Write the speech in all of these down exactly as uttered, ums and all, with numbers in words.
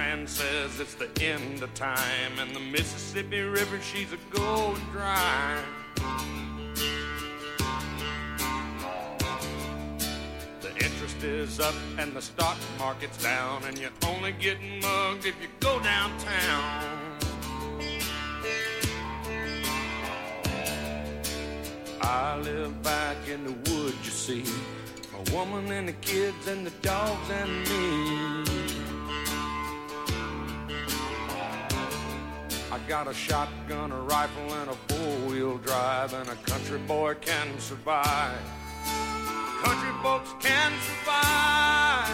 man says it's the end of time, and the Mississippi River, she's a going dry. The interest is up and the stock market's down, and you're only getting mugged if you go downtown. I live back in the woods, you see, a woman and the kids and the dogs and me. I got a shotgun, a rifle, and a four-wheel drive, and a country boy can survive. Country folks can survive.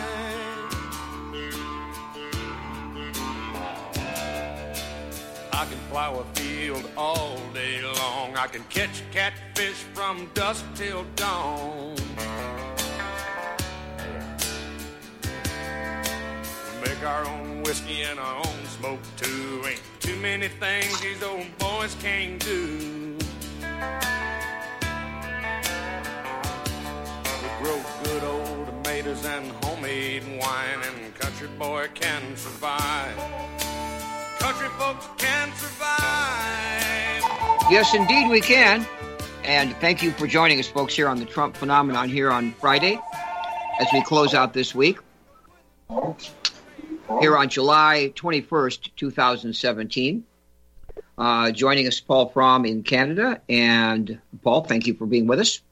I can plow a field all day long. I can catch catfish from dusk till dawn. We make our own whiskey and our own smoke too. Ain't too many things these old boys can't do. We grow good old tomatoes and homemade wine, and country boy can survive. Country folks can survive. Yes, indeed we can. And thank you for joining us, folks, here on the Trump Phenomenon here on Friday as we close out this week. Here on July twenty-first, twenty seventeen. Uh, joining us, Paul Fromm in Canada. And Paul, thank you for being with us.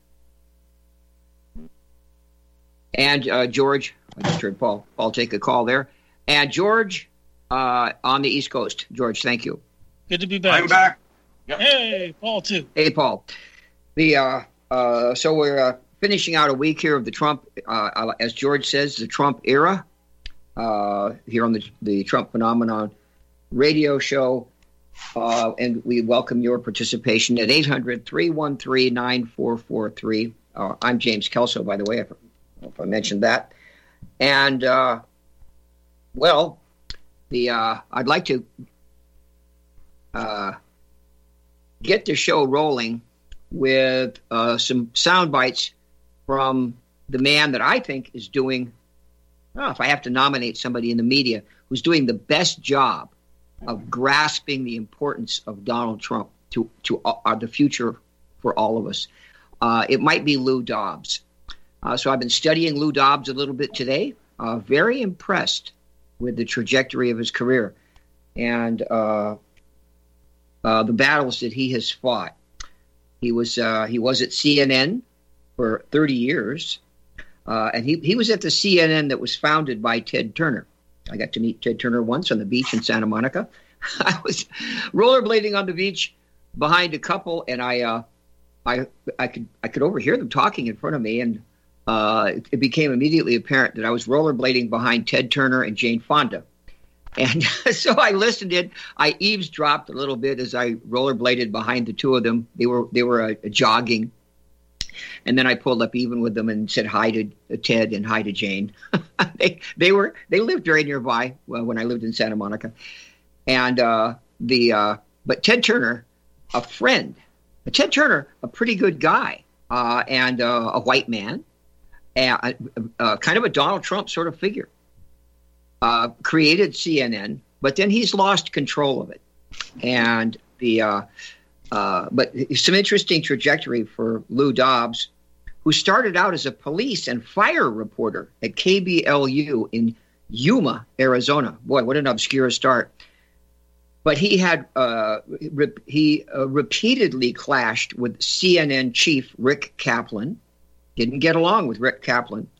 And uh, George, I just heard Paul, Paul take a call there. And George uh, on the East Coast. George, thank you. Good to be back. I'm back. Yep. Hey, Paul, too. Hey, Paul. The uh, uh, so we're uh, finishing out a week here of the Trump, uh, as George says, the Trump era uh, here on the, the Trump Phenomenon radio show. Uh, and we welcome your participation at eight hundred, three one three, nine four four three. Uh, I'm James Kelso, by the way, if, if I mentioned that. And, uh, well, the uh, I'd like to uh, get the show rolling with uh, some sound bites from the man that I think is doing, oh, if I have to nominate somebody in the media, who's doing the best job of grasping the importance of Donald Trump to, to uh, the future for all of us. Uh, it might be Lou Dobbs. Uh, so I've been studying Lou Dobbs a little bit today. Uh, very impressed with the trajectory of his career and uh, uh, the battles that he has fought. He was uh, he was at C N N for thirty years, uh, and he, he was at the C N N that was founded by Ted Turner. I got to meet Ted Turner once on the beach in Santa Monica. I was rollerblading on the beach behind a couple, and I uh, I I could I could overhear them talking in front of me, and uh, it, it became immediately apparent that I was rollerblading behind Ted Turner and Jane Fonda. And so I listened in. I eavesdropped a little bit as I rollerbladed behind the two of them. They were they were uh, jogging. And then I pulled up even with them and said hi to Ted and hi to Jane. they they were they lived very nearby well, when I lived in Santa Monica. And uh, the uh, but Ted Turner, a friend, Ted Turner, a pretty good guy uh, and uh, a white man, and uh, uh, kind of a Donald Trump sort of figure. Uh, created C N N, but then he's lost control of it. And the uh, uh, but some interesting trajectory for Lou Dobbs, who started out as a police and fire reporter at K B L U in Yuma, Arizona. Boy, what an obscure start. But he had uh, re- he uh, repeatedly clashed with C N N chief Rick Kaplan. Didn't get along with Rick Kaplan.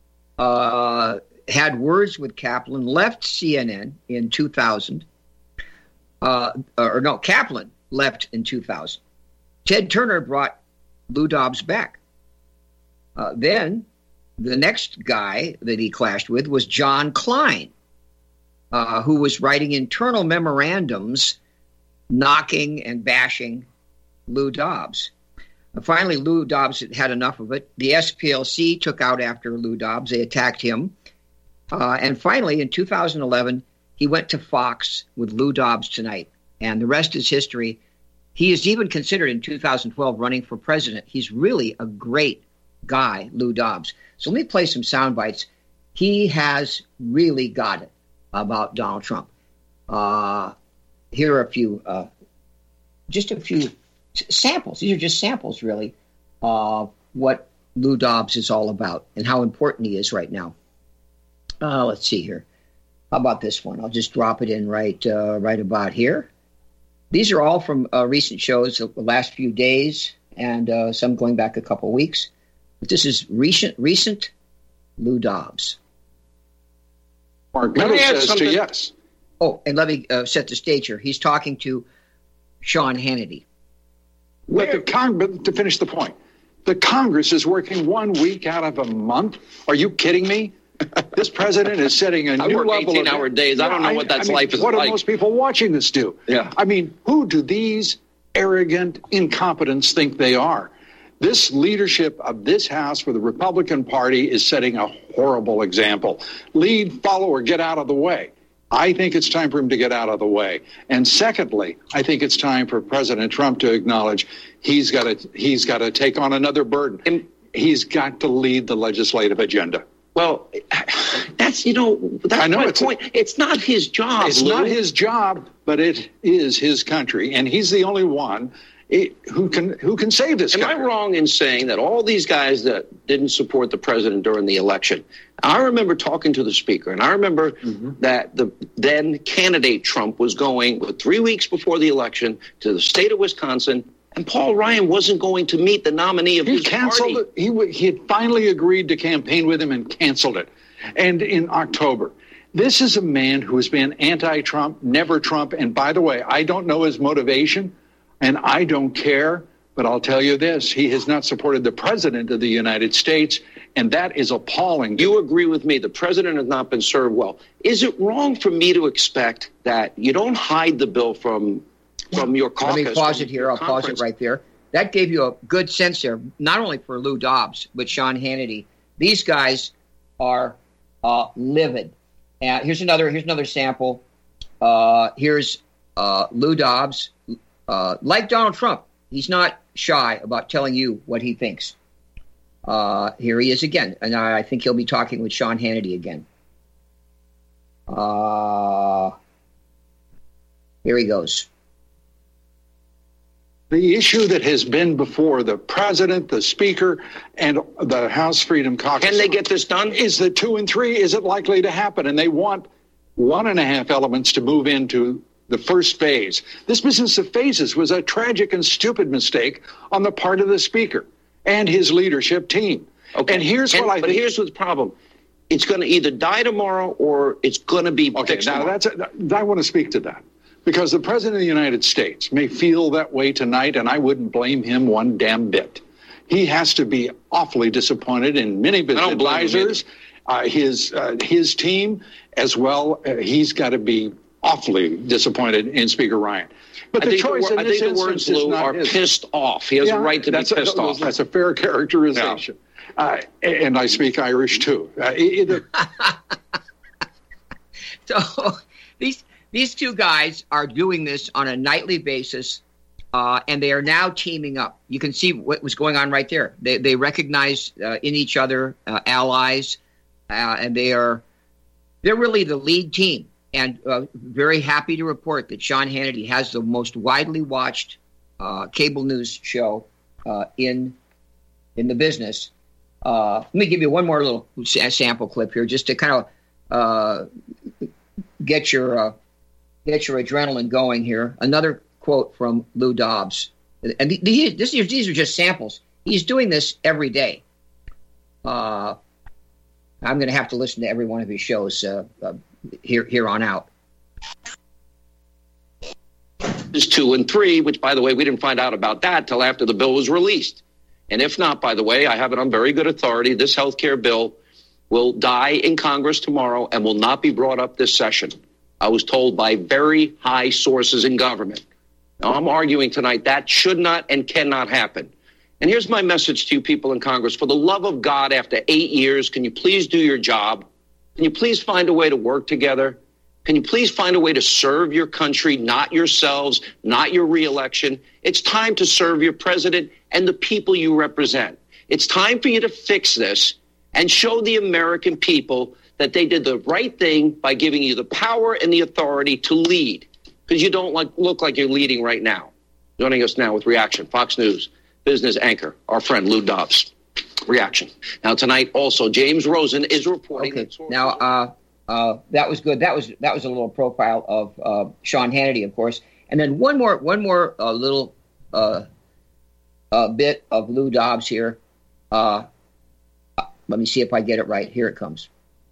Uh, had words with Kaplan, left C N N in two thousand. Uh, or no, Kaplan left in two thousand. Ted Turner brought Lou Dobbs back. Uh, then the next guy that he clashed with was John Klein, uh, who was writing internal memorandums knocking and bashing Lou Dobbs. Uh, finally, Lou Dobbs had enough of it. The S P L C took out after Lou Dobbs. They attacked him. Uh, and finally, in two thousand eleven, he went to Fox with Lou Dobbs Tonight. And the rest is history. He is even considered in two thousand twelve running for president. He's really a great guy, Lou Dobbs. So let me play some sound bites. He has really got it. about Donald Trump. Uh, here are a few, uh, just a few samples. These are just samples, really, of what Lou Dobbs is all about and how important he is right now. Uh, let's see here. How about this one? I'll just drop it in right, uh, right about here. These are all from uh, recent shows of the last few days, and uh, some going back a couple weeks. But this is recent, recent Lou Dobbs. Mark Meadows says to yes. Oh, and let me uh, set the stage here. He's talking to Sean Hannity. But the Cong- but to finish the point, the Congress is working one week out of a month. Are you kidding me? This president is setting a I new work level eighteen hour days. Yeah, I don't know what that's I mean, life is what like. What do most people watching this do? Yeah. I mean, who do these arrogant incompetents think they are? This leadership of this House for the Republican Party is setting a horrible example. Lead, follow, or get out of the way. I think it's time for him to get out of the way. And secondly, I think it's time for President Trump to acknowledge he's got to he's got to take on another burden. And he's got to lead the legislative agenda. Well, that's, you know, that's I know my it's point. A, it's not his job, It's Lou. not his job, but it is his country. And he's the only one it, who can who can save this Am country. I wrong in saying that all these guys that didn't support the president during the election, I remember talking to the speaker, and I remember mm-hmm. that the then candidate Trump was going with three weeks before the election to the state of Wisconsin, and Paul Ryan wasn't going to meet the nominee of he his canceled party. It. He, he had finally agreed to campaign with him and canceled it. And in October, this is a man who has been anti-Trump, never Trump. And by the way, I don't know his motivation, and I don't care. But I'll tell you this, he has not supported the president of the United States, and that is appalling. You agree with me. The president has not been served well. Is it wrong for me to expect that you don't hide the bill from from your caucus? Let me pause it here. I'll pause it right there. That gave you a good sense there, not only for Lou Dobbs, but Sean Hannity. These guys are uh, livid. And here's another here's another sample. Uh, here's uh, Lou Dobbs. Uh, like Donald Trump, he's not shy about telling you what he thinks. Uh, here he is again. And I think he'll be talking with Sean Hannity again. Uh, here he goes. The issue that has been before the president, the speaker, and the House Freedom Caucus. Can they get this done? Is the two and three, is it likely to happen? And they want one and a half elements to move into the first phase. This business of phases was a tragic and stupid mistake on the part of the speaker and his leadership team. Okay. And here's and, what I but think. here's the problem. It's going to either die tomorrow or it's going to be okay, fixed now tomorrow. that's a, I want to speak to that. Because the president of the United States may feel that way tonight, and I wouldn't blame him one damn bit. He has to be awfully disappointed in many of his advisors, uh, his uh, his team as well. Uh, he's got to be awfully disappointed in Speaker Ryan. But I the think choice the, in I this think the words, instance Lou, is not are his. pissed off. He has yeah, a right to be that's pissed a, off. That's a fair characterization. Yeah. Uh, and I speak Irish, too. Uh, either. So these... These two guys are doing this on a nightly basis, uh, and they are now teaming up. You can see what was going on right there. They they recognize uh, in each other uh, allies, uh, and they are they're really the lead team. And uh, very happy to report that Sean Hannity has the most widely watched uh, cable news show uh, in in the business. Uh, let me give you one more little sample clip here, just to kind of uh, get your. Uh, Get your adrenaline going here. Another quote from Lou Dobbs. And the, the, this, these are just samples. He's doing this every day. Uh, I'm going to have to listen to every one of his shows uh, uh, here, here on out. Is two and three, which, by the way, we didn't find out about that till after the bill was released. And if not, by the way, I have it on very good authority. This health care bill will die in Congress tomorrow and will not be brought up this session. I was told by very high sources in government. Now, I'm arguing tonight that should not and cannot happen. And here's my message to you people in Congress. For the love of God, after eight years, can you please do your job? Can you please find a way to work together? Can you please find a way to serve your country, not yourselves, not your reelection? It's time to serve your president and the people you represent. It's time for you to fix this and show the American people that they did the right thing by giving you the power and the authority to lead, because you don't like, look like you're leading right now. Joining us now with Reaction, Fox News business anchor, our friend Lou Dobbs. Reaction. Now tonight also, James Rosen is reporting. Okay. That now uh, uh, that was good. That was that was a little profile of uh, Sean Hannity, of course, and then one more one more uh, little uh, uh, bit of Lou Dobbs here. Uh, let me see if I get it right. Here it comes.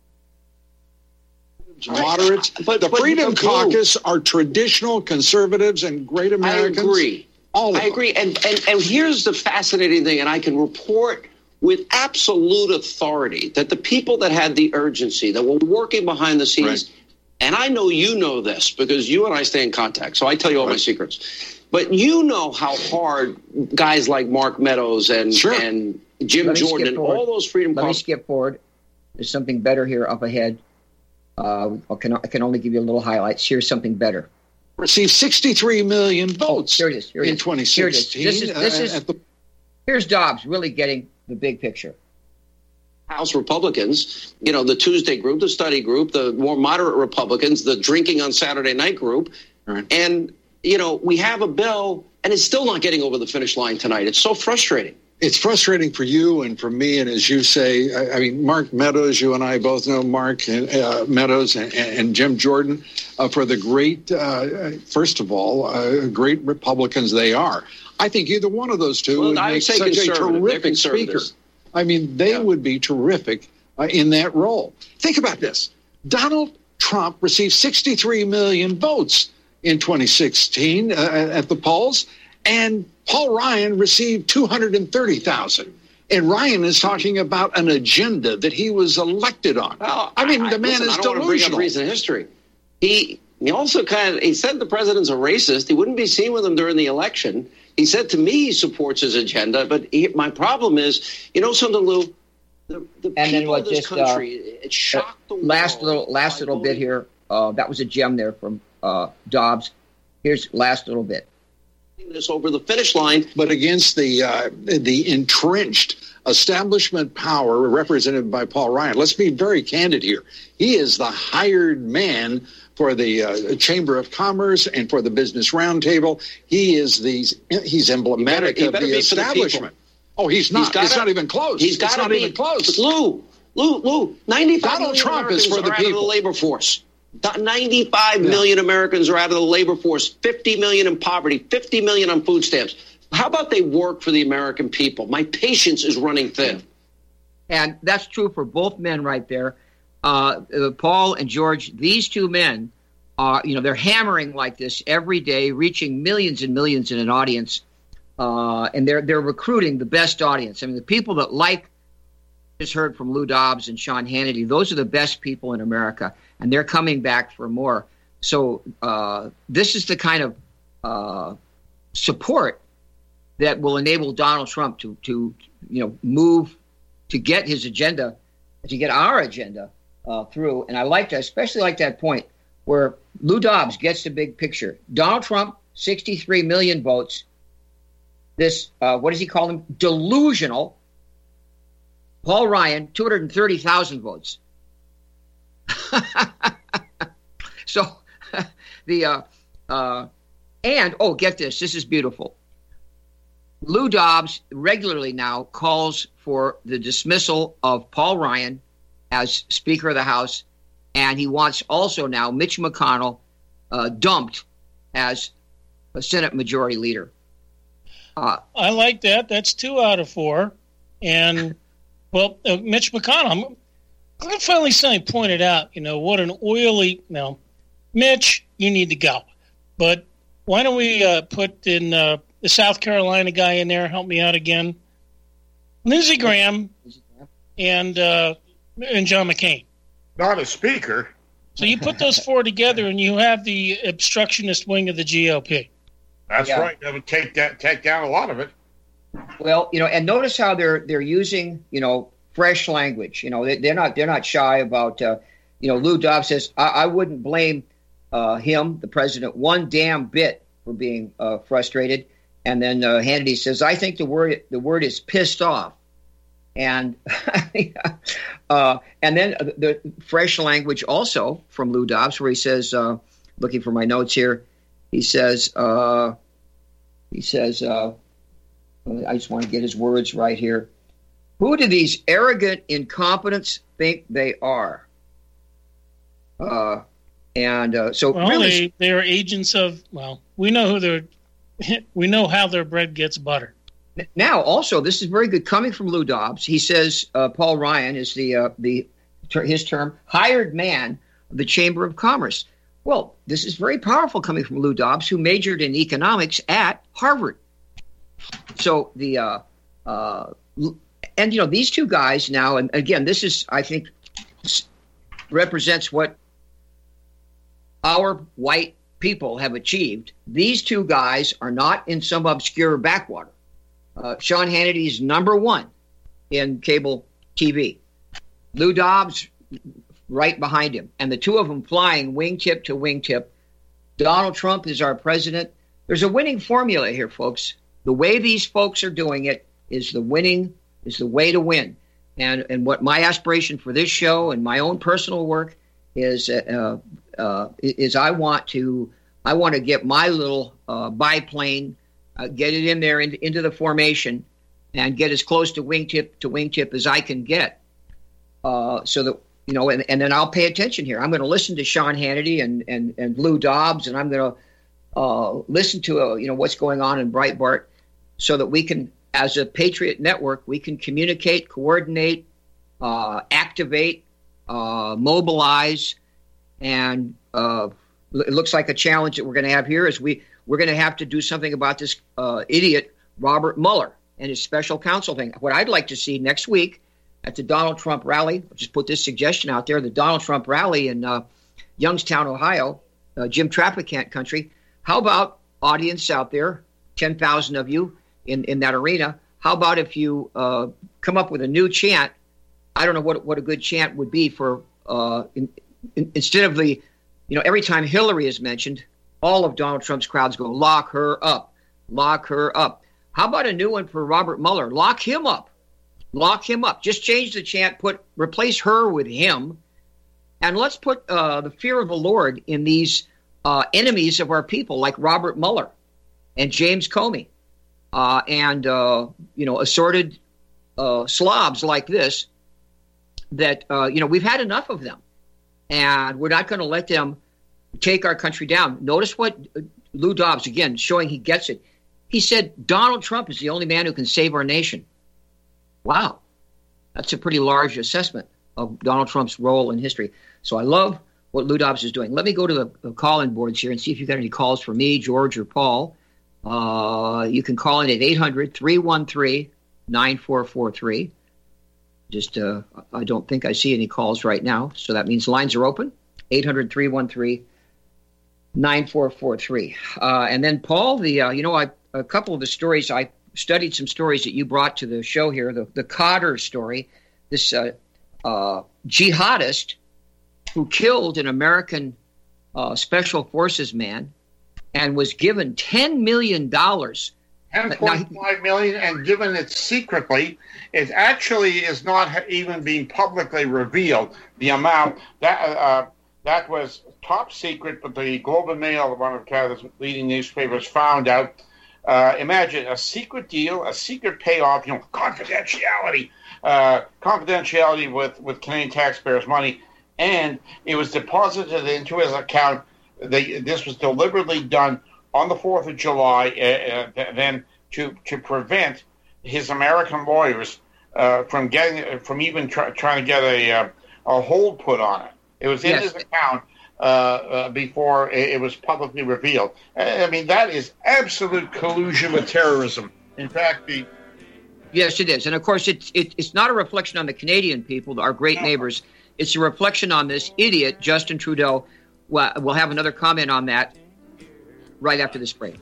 Moderates, but the but, Freedom but, Caucus are traditional conservatives and great Americans. I agree. All of I them. agree. And, and and here's the fascinating thing, and I can report with absolute authority that the people that had the urgency, that were working behind the scenes, Right. and I know you know this because you and I stay in contact, so I tell you all Right. my secrets. But you know how hard guys like Mark Meadows and Sure. and Jim Let me Jordan skip and forward. all those Freedom Let me Caucus. skip forward. There's something better here up ahead. Uh, I can I can only give you a little highlights. Here's something better. Received sixty-three million votes Here it is. Here it in is. twenty Here it is. sixteen. This is this uh, is. at the Here's Dobbs really getting the big picture. House Republicans, you know, the Tuesday group, the study group, the more moderate Republicans, the drinking on Saturday night group. Right. And, you know, we have a bill and it's still not getting over the finish line tonight. It's so frustrating. It's frustrating for you and for me. And as you say, I, I mean, Mark Meadows, you and I both know Mark and, uh, Meadows and, and Jim Jordan uh, for the great, uh, first of all, uh, great Republicans they are. I think either one of those two Well, would I would make say such a conservative. They're terrific speaker. conservatives. I mean, they Yeah. would be terrific uh, in that role. Think about this. Donald Trump received sixty-three million votes in twenty sixteen uh, at the polls, and Paul Ryan received two hundred thirty thousand. And Ryan is talking about an agenda that he was elected on. Well, I mean, the man listen, is I don't want to bring up delusional. recent history. He he also kind of he said the president's a racist. He wouldn't be seen with him during the election. He said to me he supports his agenda, but he, my problem is, you know something, Lou? The, the And then people what, of this just, uh, country, it shocked the world. Last little last by little bit voting. here. Uh, that was a gem there from uh, Dobbs. Here's last little bit. This over the finish line. But against the uh, the entrenched establishment power represented by Paul Ryan. Let's be very candid here. He is the hired man for the uh, Chamber of Commerce and for the Business Roundtable. He is these. He's emblematic He better- he of better the be for the people. establishment. Oh, he's not. He's gotta- it's not even close. He's it's got to not be even close. Lou, Lou, Lou. Ninety-five Donald million Trump is Americans for the are out of the people. labor force. ninety-five million Americans are out of the labor force. Fifty million in poverty. Fifty million on food stamps. How about they work for the American people? My patience is running thin. And that's true for both men right there. Uh, uh, Paul and George, these two men, are, you know, they're hammering like this every day, reaching millions and millions in an audience. Uh, and they're they're recruiting the best audience. I mean, the people that like, just heard from Lou Dobbs and Sean Hannity, those are the best people in America. And they're coming back for more. So uh, this is the kind of uh, support that will enable Donald Trump to, to you know, move, to get his agenda, to get our agenda uh, through. And I like that, especially like that point where Lou Dobbs gets the big picture. Donald Trump, sixty-three million votes. This, uh, what does he call him? Delusional. Paul Ryan, two hundred thirty thousand votes. So the, uh, uh, and, oh, get this. This is beautiful. Lou Dobbs regularly now calls for the dismissal of Paul Ryan as Speaker of the House, and he wants also now Mitch McConnell uh, dumped as a Senate Majority Leader. Uh, I like that. That's two out of four. And, well, uh, Mitch McConnell, I'm, I'm finally something pointed out, you know, what an oily, no, Mitch, you need to go. But why don't we uh, put in uh, the South Carolina guy in there, help me out again, Lindsey Graham and uh, and John McCain. Not a speaker. So you put those four together and you have the obstructionist wing of the G O P. That's Yeah. right. That would take that take down a lot of it. well, you know, and notice how they're they're using, you know, fresh language. You know, they, they're not they're not shy about. Uh, you know, Lou Dobbs says I, I wouldn't blame uh, him, the president, one damn bit for being uh, frustrated. And then uh, Hannity says, I think the word the word is pissed off. And uh, and then the fresh language also from Lou Dobbs, where he says, uh, looking for my notes here, he says, uh, he says, uh, I just want to get his words right here. Who do these arrogant incompetents think they are? Uh, and uh, so well, really, they, they are agents of, well, we know who they're, we know how their bread gets buttered. Now, also, this is very good coming from Lou Dobbs. He says uh, Paul Ryan is the uh, the ter- his term hired man of the Chamber of Commerce. Well, this is very powerful coming from Lou Dobbs, who majored in economics at Harvard. So the uh, uh, and you know these two guys now, and again, this is I think represents what our white people have achieved. These two guys are not in some obscure backwater. Uh, Sean Hannity's number one in cable T V. Lou Dobbs right behind him. And the two of them flying wingtip to wingtip. Donald Trump is our president. There's a winning formula here, folks. The way these folks are doing it is the winning, is the way to win. And and what my aspiration for this show and my own personal work is uh, uh, is I want to I want to get my little uh, biplane, Uh, get it in there in, into the formation and get as close to wingtip to wingtip as I can get. Uh, so that, you know, and, and then I'll pay attention here. I'm going to listen to Sean Hannity and, and, and Lou Dobbs, and I'm going to uh, listen to, uh, you know, what's going on in Breitbart so that we can, as a Patriot network, we can communicate, coordinate, uh, activate, uh, mobilize. And uh, it looks like a challenge that we're going to have here is we, We're going to have to do something about this uh, idiot, Robert Mueller, and his special counsel thing. What I'd like to see next week at the Donald Trump rally, I'll just put this suggestion out there, the Donald Trump rally in uh, Youngstown, Ohio, uh, Jim Traficant country. How about, audience out there, ten thousand of you in, in that arena, how about if you uh, come up with a new chant? I don't know what what a good chant would be for, uh, in, in, instead of the, you know, every time Hillary is mentioned, all of Donald Trump's crowds go, lock her up, lock her up. How about a new one for Robert Mueller? Lock him up, lock him up. Just change the chant, put replace her with him, and let's put uh, the fear of the Lord in these uh, enemies of our people, like Robert Mueller and James Comey, uh, and uh, you know assorted uh, slobs like this. That uh, you know we've had enough of them, and we're not going to let them take our country down. Notice what Lou Dobbs, again, showing he gets it. He said Donald Trump is the only man who can save our nation. Wow. That's a pretty large assessment of Donald Trump's role in history. So I love what Lou Dobbs is doing. Let me go to the, the call-in boards here and see if you've got any calls for me, George, or Paul. Uh, you can call in at eight hundred, three one three, nine four four three. Just, uh, I don't think I see any calls right now. So that means lines are open. eight hundred, three one three, nine four four three. Uh, and then, Paul, the uh, you know, I, a couple of the stories, I studied some stories that you brought to the show here. The, the Cotter story, this uh, uh, jihadist who killed an American uh, Special Forces man and was given ten million dollars. ten point five million dollars and given it secretly. It actually is not even being publicly revealed, the amount. That uh, that was top secret, but the Globe and Mail, one of Canada's leading newspapers, found out. Uh, imagine a secret deal, a secret payoff, you know, confidentiality, uh, confidentiality with, with Canadian taxpayers' money, and it was deposited into his account. They, this was deliberately done on the fourth of July, uh, uh, then to to prevent his American lawyers uh, from getting, from even try, trying to get a uh, a hold put on it. It was in yes. his account uh, uh, before it, it was publicly revealed. I mean, that is absolute collusion with terrorism. In fact, the yes, it is, and of course, it's it, it's not a reflection on the Canadian people, our great no. neighbors. It's a reflection on this idiot, Justin Trudeau. Well, we'll have another comment on that right after this break.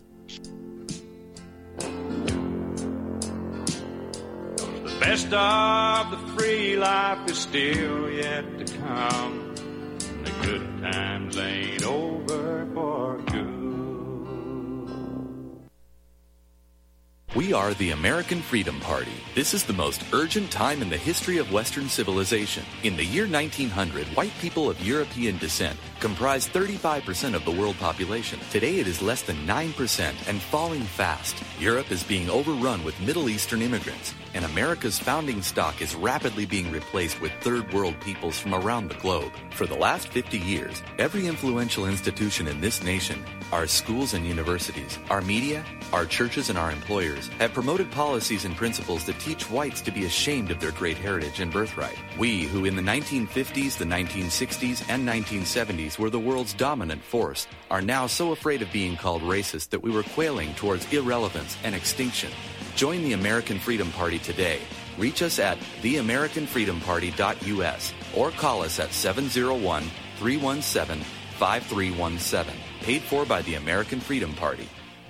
The best of the free life is still yet to come. The good times ain't over for good. We are the American Freedom Party. This is the most urgent time in the history of Western civilization. In the year nineteen hundred, white people of European descent comprised thirty-five percent of the world population. Today it is less than nine percent and falling fast. Europe is being overrun with Middle Eastern immigrants, and America's founding stock is rapidly being replaced with third world peoples from around the globe. For the last fifty years, every influential institution in this nation, our schools and universities, our media, our churches and our employers have promoted policies and principles that teach whites to be ashamed of their great heritage and birthright. We, who in the nineteen fifties, the nineteen sixties, and nineteen seventies were the world's dominant force, are now so afraid of being called racist that we were quailing towards irrelevance and extinction. Join the American Freedom Party today. Reach us at the american freedom party dot u s or call us at seven oh one, three one seven, five three one seven. Paid for by the American Freedom Party.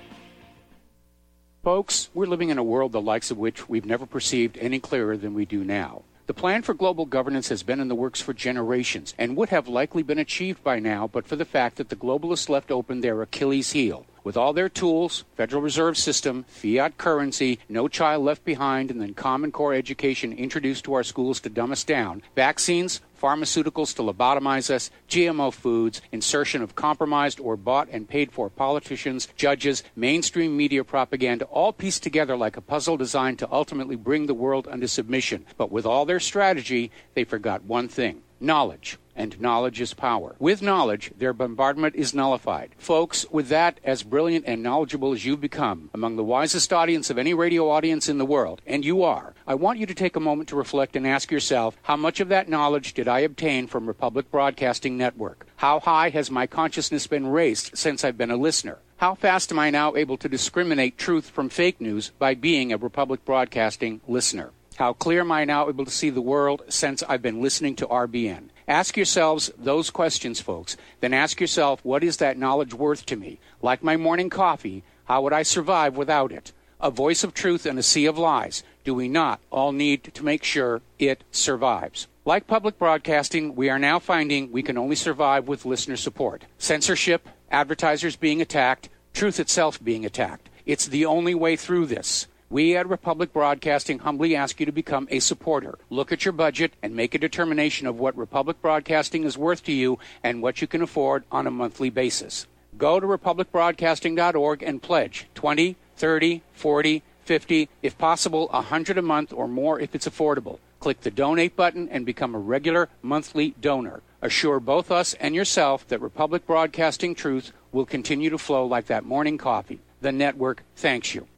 Folks, we're living in a world the likes of which we've never perceived any clearer than we do now. The plan for global governance has been in the works for generations and would have likely been achieved by now but for the fact that the globalists left open their Achilles heel. With all their tools, Federal Reserve System, fiat currency, no child left behind, and then Common Core education introduced to our schools to dumb us down, vaccines, pharmaceuticals to lobotomize us, G M O foods, insertion of compromised or bought and paid for politicians, judges, mainstream media propaganda, all pieced together like a puzzle designed to ultimately bring the world under submission. But with all their strategy, they forgot one thing: knowledge. And knowledge is power. With knowledge, their bombardment is nullified. Folks, with that, as brilliant and knowledgeable as you've become, among the wisest audience of any radio audience in the world, and you are, I want you to take a moment to reflect and ask yourself, how much of that knowledge did I obtain from Republic Broadcasting Network? How high has my consciousness been raised since I've been a listener? How fast am I now able to discriminate truth from fake news by being a Republic Broadcasting listener? How clear am I now able to see the world since I've been listening to R B N? Ask yourselves those questions, folks. Then ask yourself, what is that knowledge worth to me? Like my morning coffee, how would I survive without it? A voice of truth in a sea of lies. Do we not all need to make sure it survives? Like public broadcasting, we are now finding we can only survive with listener support. Censorship, advertisers being attacked, truth itself being attacked. It's the only way through this. We at Republic Broadcasting humbly ask you to become a supporter. Look at your budget and make a determination of what Republic Broadcasting is worth to you and what you can afford on a monthly basis. Go to republic broadcasting dot org and pledge twenty, thirty, forty, fifty, if possible one hundred a month or more if it's affordable. Click the donate button and become a regular monthly donor. Assure both us and yourself that Republic Broadcasting truth will continue to flow like that morning coffee. The network thanks you.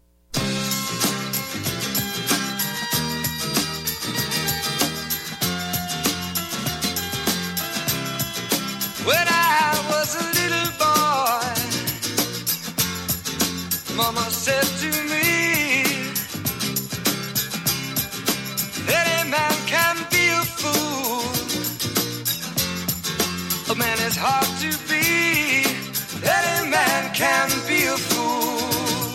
When I was a little boy, Mama said to me, any man can be a fool. A man is hard to be. Any man can be a fool.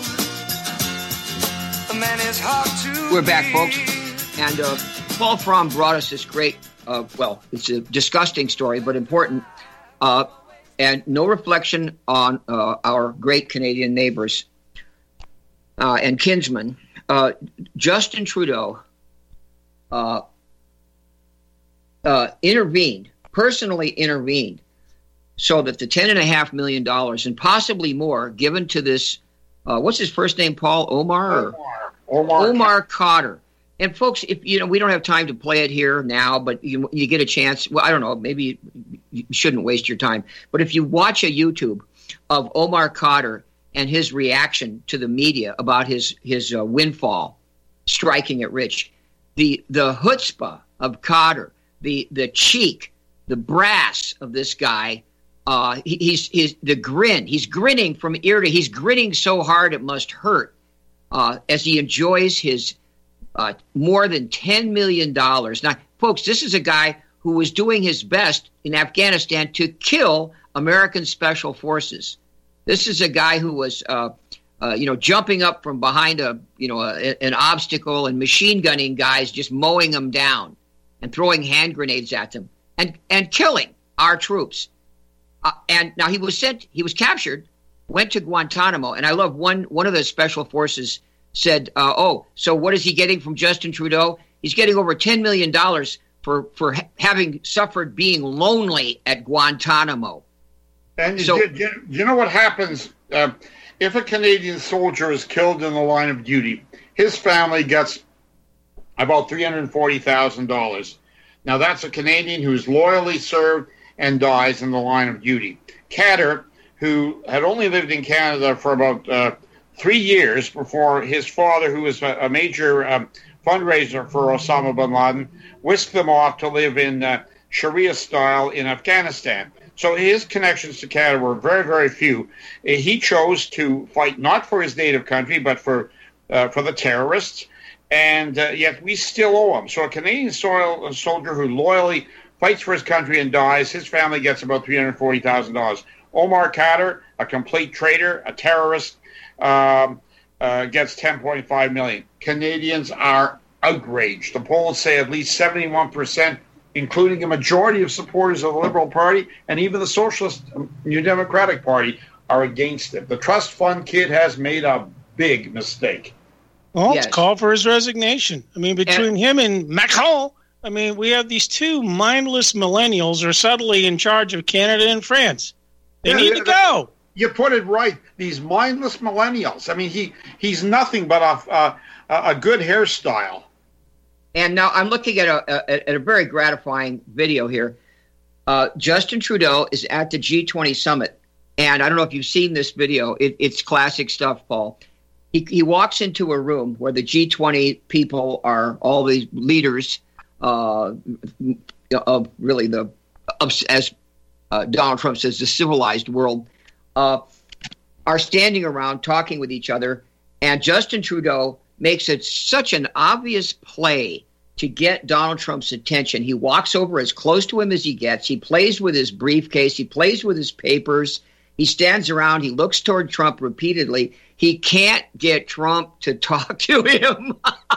A man is hard to We're back, be. folks. And uh, Paul Fromm brought us this great, uh, well, it's a disgusting story, but important. Uh, and no reflection on uh, our great Canadian neighbors uh, and kinsmen. Uh, Justin Trudeau uh, uh, intervened, personally intervened, so that the ten and a half million dollars and possibly more given to this, uh, what's his first name, Paul? Omar? Or? Omar. Omar. Omar Khadr. And folks, if you know, we don't have time to play it here now, but you, you get a chance. Well, I don't know, maybe you shouldn't waste your time. But if you watch a YouTube of Omar Khadr and his reaction to the media about his his uh, windfall, striking it rich, the the chutzpah of Khadr, the the cheek, the brass of this guy, uh, he, he's he's the grin. He's grinning from ear to. He's grinning so hard it must hurt uh, as he enjoys his. Uh, more than ten million dollars. Now, folks, this is a guy who was doing his best in Afghanistan to kill American special forces. This is a guy who was, uh, uh, you know, jumping up from behind a, you know, a, an obstacle and machine gunning guys, just mowing them down and throwing hand grenades at them and, and killing our troops. Uh, and now he was sent, he was captured, went to Guantanamo. And I love one, one of the special forces said, uh, oh, so what is he getting from Justin Trudeau? He's getting over ten million dollars for, for ha- having suffered being lonely at Guantanamo. And so, you, you, you know what happens uh, if a Canadian soldier is killed in the line of duty? His family gets about three hundred forty thousand dollars. Now, that's a Canadian who's loyally served and dies in the line of duty. Katter, who had only lived in Canada for about uh, three years before his father, who was a, a major um, fundraiser for Osama bin Laden, whisked them off to live in uh, Sharia style in Afghanistan. So his connections to Canada were very, very few. He chose to fight not for his native country, but for uh, for the terrorists, and uh, yet we still owe him. So a Canadian soil, a soldier who loyally fights for his country and dies, his family gets about three hundred forty thousand dollars. Omar Katter, a complete traitor, a terrorist, um, uh, gets ten point five million dollars. Canadians are outraged. The polls say at least seventy-one percent, including a majority of supporters of the Liberal Party and even the Socialist New Democratic Party, are against it. The trust fund kid has made a big mistake. Well, Yes. it's call for his resignation. I mean, between And- him and Macron, I mean, we have these two mindless millennials are subtly in charge of Canada and France. They Yeah, need yeah, to go. You put it right. These mindless millennials. I mean, he he's nothing but a a, a good hairstyle. And now I'm looking at a, a, at a very gratifying video here. Uh, Justin Trudeau is at the G twenty summit. And I don't know if you've seen this video. It, it's classic stuff, Paul. He, he walks into a room where the G twenty people are all these leaders uh, of really the, of, as uh, Donald Trump says, the civilized world, uh, are standing around talking with each other. And Justin Trudeau makes it such an obvious play to get Donald Trump's attention. He walks over as close to him as he gets. He plays with his briefcase. He plays with his papers. He stands around. He looks toward Trump repeatedly. He can't get Trump to talk to him.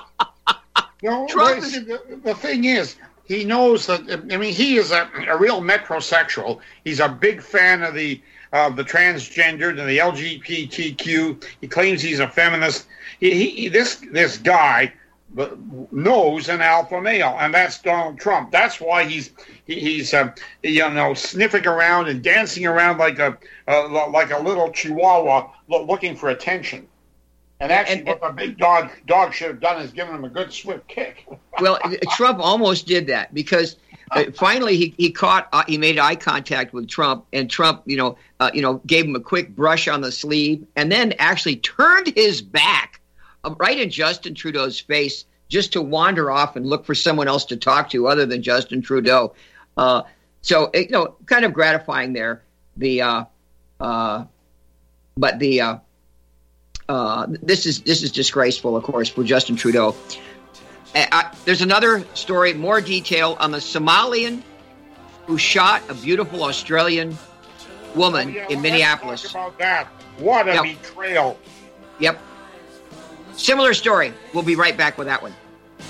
No, Trump but is- the, the thing is, he knows that. I mean, he is a, a real metrosexual. He's a big fan of the of the transgendered and the L G B T Q. He claims he's a feminist. He, he this this guy knows an alpha male, and that's Donald Trump. That's why he's he, he's uh, you know sniffing around and dancing around like a uh, like a little chihuahua lo- looking for attention. And actually, And- what the big dog dog should have done is given him a good swift kick. Well, Trump almost did that because uh, finally he, he caught uh, he made eye contact with Trump, and Trump, you know, uh, you know, gave him a quick brush on the sleeve, and then actually turned his back uh, right in Justin Trudeau's face just to wander off and look for someone else to talk to other than Justin Trudeau. Uh, so you know, kind of gratifying there. The uh, uh, but the uh, uh, this is this is disgraceful, of course, for Justin Trudeau. Uh, I, there's another story, more detail on the Somalian who shot a beautiful Australian woman Yeah, in let's Minneapolis. talk about that. What a Yep. betrayal. Yep. Similar story. We'll be right back with that one.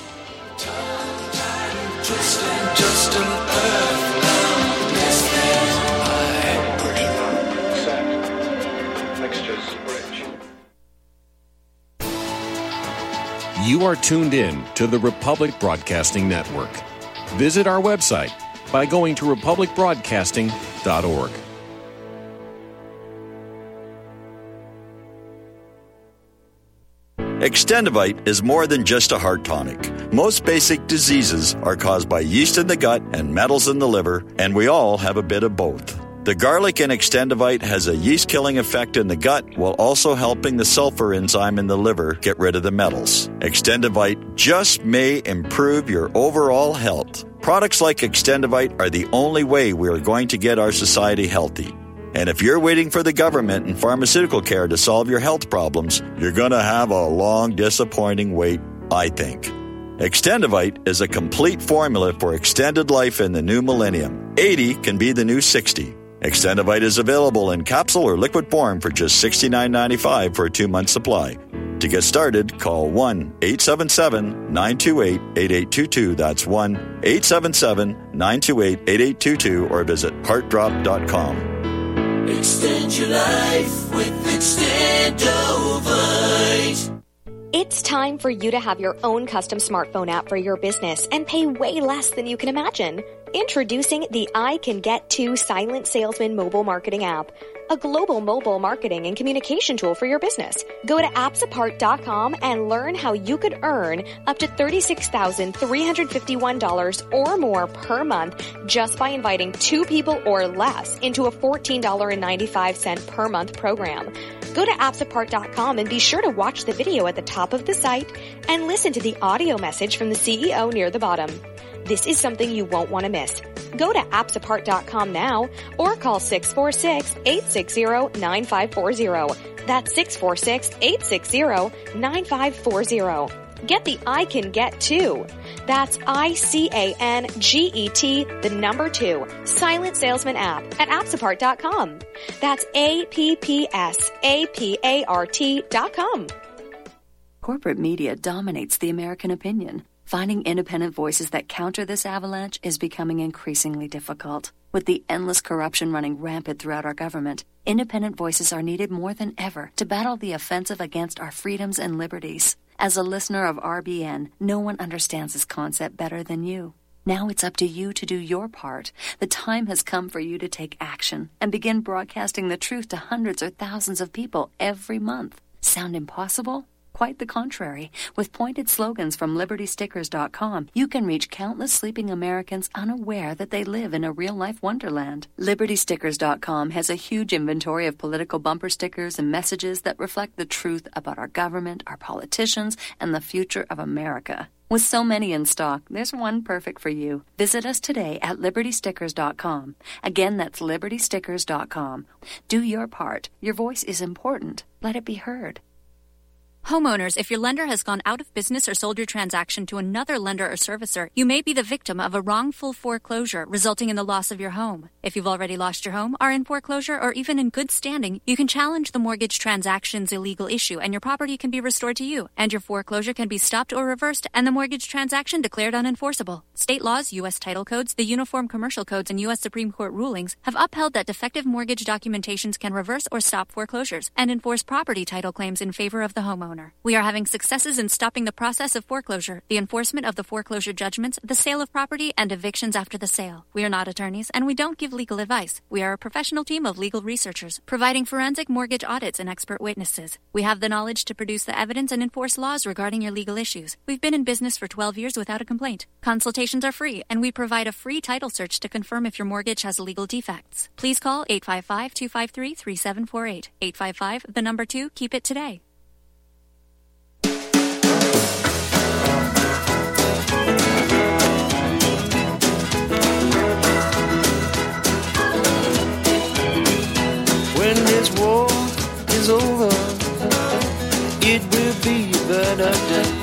You are tuned in to the Republic Broadcasting Network. Visit our website by going to republic broadcasting dot org. Extendivite is more than just a heart tonic. Most basic diseases are caused by yeast in the gut and metals in the liver, and we all have a bit of both. The garlic in Extendivite has a yeast-killing effect in the gut while also helping the sulfur enzyme in the liver get rid of the metals. Extendivite just may improve your overall health. Products like Extendivite are the only way we are going to get our society healthy. And if you're waiting for the government and pharmaceutical care to solve your health problems, you're going to have a long, disappointing wait, I think. Extendivite is a complete formula for extended life in the new millennium. eighty can be the new sixty. Extendivite is available in capsule or liquid form for just sixty-nine ninety-five for a two-month supply. To get started, call one eight seven seven, nine two eight, eight eight two two. That's one eight seven seven, nine two eight, eight eight two two or visit heart drop dot com. Extend your life with Extendovite. It's time for you to have your own custom smartphone app for your business and pay way less than you can imagine. Introducing the I Can Get To Silent Salesman mobile marketing app, a global mobile marketing and communication tool for your business. Go to apps apart dot com and learn how you could earn up to thirty-six thousand three hundred fifty-one dollars or more per month just by inviting two people or less into a fourteen dollars and ninety-five cents per month program. Go to apps apart dot com and be sure to watch the video at the top of the site and listen to the audio message from the C E O near the bottom. This is something you won't want to miss. Go to apps apart dot com now or call six four six, eight six zero, nine five four zero. That's six four six, eight six zero, nine five four zero. Get the I Can Get To. That's I C A N G E T, the number two, Silent Salesman app at apps apart dot com. That's A P P S A P A R T dot com. Corporate media dominates the American opinion. Finding independent voices that counter this avalanche is becoming increasingly difficult. With the endless corruption running rampant throughout our government, independent voices are needed more than ever to battle the offensive against our freedoms and liberties. As a listener of R B N, no one understands this concept better than you. Now it's up to you to do your part. The time has come for you to take action and begin broadcasting the truth to hundreds or thousands of people every month. Sound impossible? Quite the contrary. With pointed slogans from liberty stickers dot com, you can reach countless sleeping Americans unaware that they live in a real-life wonderland. liberty stickers dot com has a huge inventory of political bumper stickers and messages that reflect the truth about our government, our politicians, and the future of America. With so many in stock, there's one perfect for you. Visit us today at liberty stickers dot com. Again, that's liberty stickers dot com. Do your part. Your voice is important. Let it be heard. Homeowners, if your lender has gone out of business or sold your transaction to another lender or servicer, you may be the victim of a wrongful foreclosure resulting in the loss of your home. If you've already lost your home, are in foreclosure, or even in good standing, you can challenge the mortgage transaction's illegal issue and your property can be restored to you, and your foreclosure can be stopped or reversed and the mortgage transaction declared unenforceable. State laws, U S title codes, the Uniform Commercial Codes, and U S Supreme Court rulings have upheld that defective mortgage documentations can reverse or stop foreclosures and enforce property title claims in favor of the homeowner. We are having successes in stopping the process of foreclosure, the enforcement of the foreclosure judgments, the sale of property, and evictions after the sale. We are not attorneys, and we don't give legal advice. We are a professional team of legal researchers, providing forensic mortgage audits and expert witnesses. We have the knowledge to produce the evidence and enforce laws regarding your legal issues. We've been in business for twelve years without a complaint. Consultations are free, and we provide a free title search to confirm if your mortgage has legal defects. Please call eight five five, two five three, three seven four eight. eight five five, the number two, keep it today. When this war is over, it will be a better day.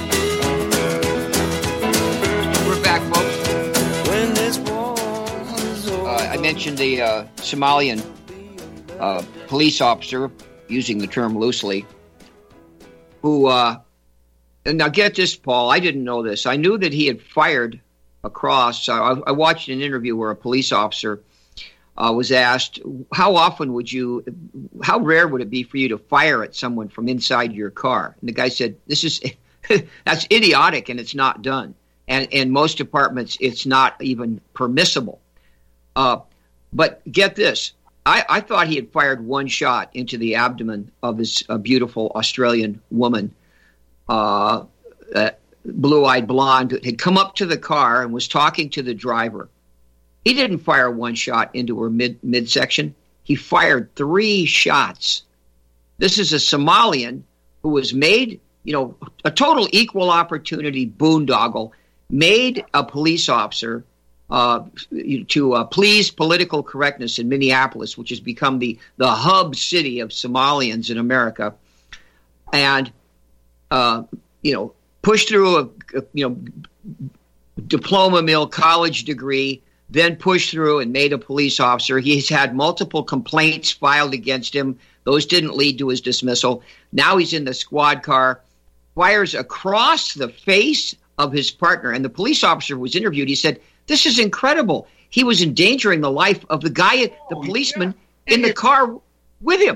We're back, folks. When this war is over. Uh, I mentioned the uh, Somalian uh, police officer, using the term loosely, who, uh, and now get this, Paul, I didn't know this. I knew that he had fired across. Uh, I, I watched an interview where a police officer Uh, was asked, how often would you, how rare would it be for you to fire at someone from inside your car? And the guy said, this is, that's idiotic and it's not done. And in most departments, it's not even permissible. Uh, but get this, I, I thought he had fired one shot into the abdomen of this uh, beautiful Australian woman, uh, uh, blue-eyed blonde, had come up to the car and was talking to the driver. He didn't fire one shot into her mid midsection. He fired three shots. This is a Somalian who was made, you know, a total equal opportunity boondoggle, made a police officer uh, to uh, please political correctness in Minneapolis, which has become the, the hub city of Somalians in America, and, uh, you know, pushed through a, a, you know, diploma mill college degree, then pushed through and made a police officer. He's had multiple complaints filed against him. Those didn't lead to his dismissal. Now he's in the squad car, fires across the face of his partner. And the police officer was interviewed. He said, this is incredible. He was endangering the life of the guy, the policeman, in the car with him.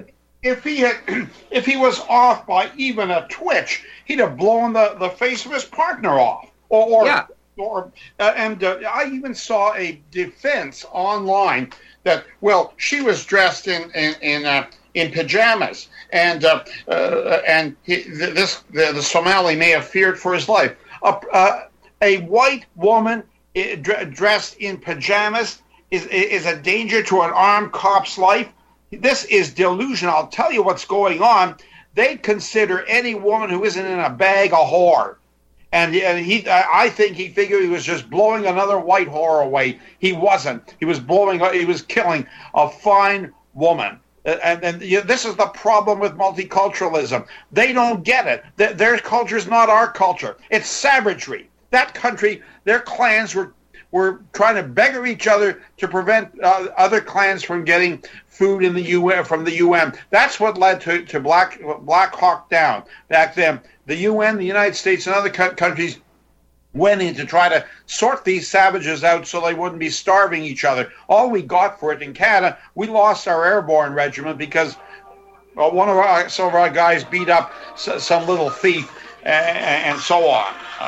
if he had, if he was off by even a twitch, he'd have blown the, the face of his partner off. Or, or, yeah. or uh, and uh, I even saw a defense online that, well, she was dressed in in in, uh, in pajamas, and uh, uh, and he, this the, the Somali may have feared for his life. Uh, uh, a white woman dressed in pajamas is is a danger to an armed cop's life. This is delusion. I'll tell you what's going on. They consider any woman who isn't in a bag a whore. And, and he, I think he figured he was just blowing another white whore away. He wasn't. He was blowing, he was killing a fine woman. And, and you know, this is the problem with multiculturalism. They don't get it. Their, their culture is not our culture. It's savagery. That country, their clans were were trying to beggar each other to prevent uh, other clans from getting food in the U N from the U N. That's what led to, to Black Black Hawk Down back then. The U N, the United States, and other co- countries went in to try to sort these savages out so they wouldn't be starving each other. All we got for it in Canada, we lost our airborne regiment because well, one of our some of our guys beat up s- some little thief and, and so on. Um,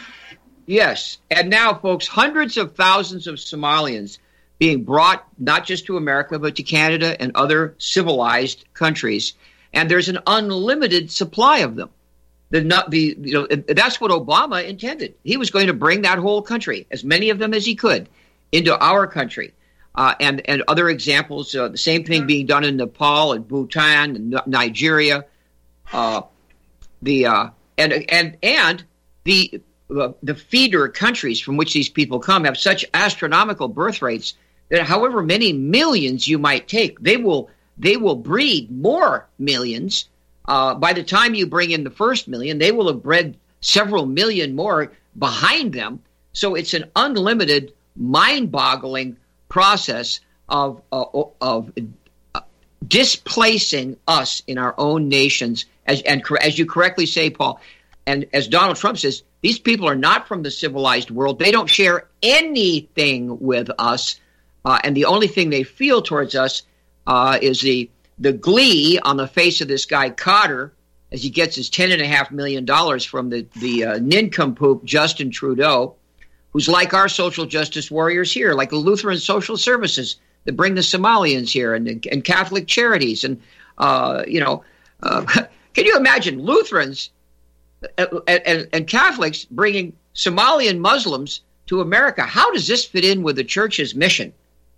Yes, and now, folks, hundreds of thousands of Somalians being brought not just to America, but to Canada and other civilized countries, and there's an unlimited supply of them. The, not, the, you know, that's what Obama intended. He was going to bring that whole country, as many of them as he could, into our country. Uh, and, and other examples, uh, the same thing being done in Nepal and Bhutan and Nigeria. Uh, the uh, and and and the Uh, the feeder countries from which these people come have such astronomical birth rates that however many millions you might take, they will they will breed more millions. Uh, by the time you bring in the first million, they will have bred several million more behind them. So it's an unlimited, mind-boggling process of uh, of uh, displacing us in our own nations. As and as you correctly say, Paul, and as Donald Trump says, these people are not from the civilized world. They don't share anything with us. Uh, and the only thing they feel towards us uh, is the the glee on the face of this guy, Cotter, as he gets his ten point five million dollars from the, the uh, nincompoop Justin Trudeau, who's like our social justice warriors here, like the Lutheran Social Services that bring the Somalians here and, and Catholic Charities. And, uh, you know, uh, can you imagine Lutherans And, and, and Catholics bringing Somalian Muslims to America? How does this fit in with the church's mission?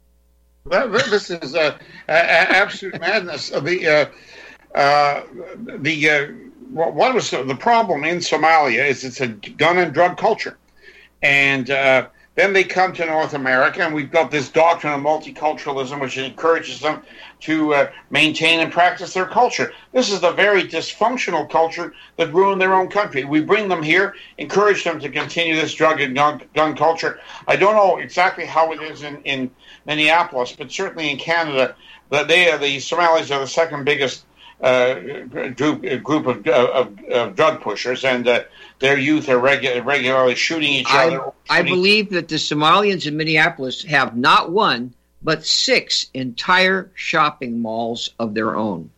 Well, this is uh, absolute madness. The uh, uh, the uh, what was the problem in Somalia is it's a gun and drug culture, and uh, then they come to North America, and we've got this doctrine of multiculturalism, which encourages them to uh, maintain and practice their culture. This is the very dysfunctional culture that ruined their own country. We bring them here, encourage them to continue this drug and gun, gun culture. I don't know exactly how it is in, in Minneapolis, but certainly in Canada, that they are the Somalis are the second biggest uh, group group of, of, of drug pushers, and uh, their youth are regu- regularly shooting each I, other. I believe that the Somalians in Minneapolis have not one, but six entire shopping malls of their own.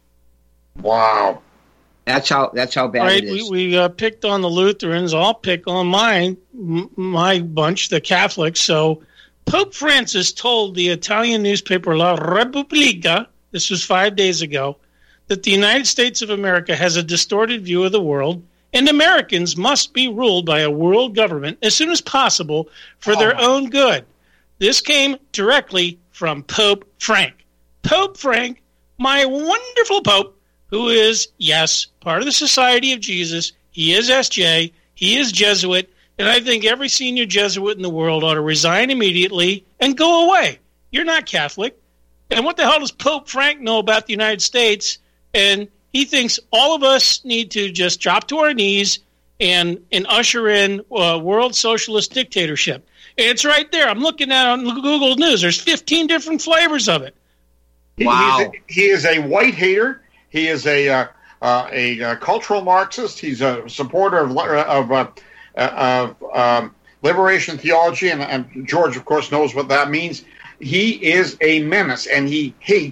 Wow, that's how that's how bad right, it is. We, we uh, picked on the Lutherans. I'll pick on mine, m- my bunch, the Catholics. So Pope Francis told the Italian newspaper La Repubblica, this was five days ago, that the United States of America has a distorted view of the world, and Americans must be ruled by a world government as soon as possible for oh. their own good. This came directly from Pope Frank. Pope Frank, my wonderful Pope, who is, yes, part of the Society of Jesus. He is S J. He is Jesuit. And I think every senior Jesuit in the world ought to resign immediately and go away. You're not Catholic. And what the hell does Pope Frank know about the United States? And he thinks all of us need to just drop to our knees and, and usher in uh, world socialist dictatorship. It's right there. I'm looking at it on Google News. There's fifteen different flavors of it. Wow. He, he is a white hater. He is a uh, uh, a uh, cultural Marxist. He's a supporter of of, uh, of um, liberation theology, and, and George, of course, knows what that means. He is a menace, and he hates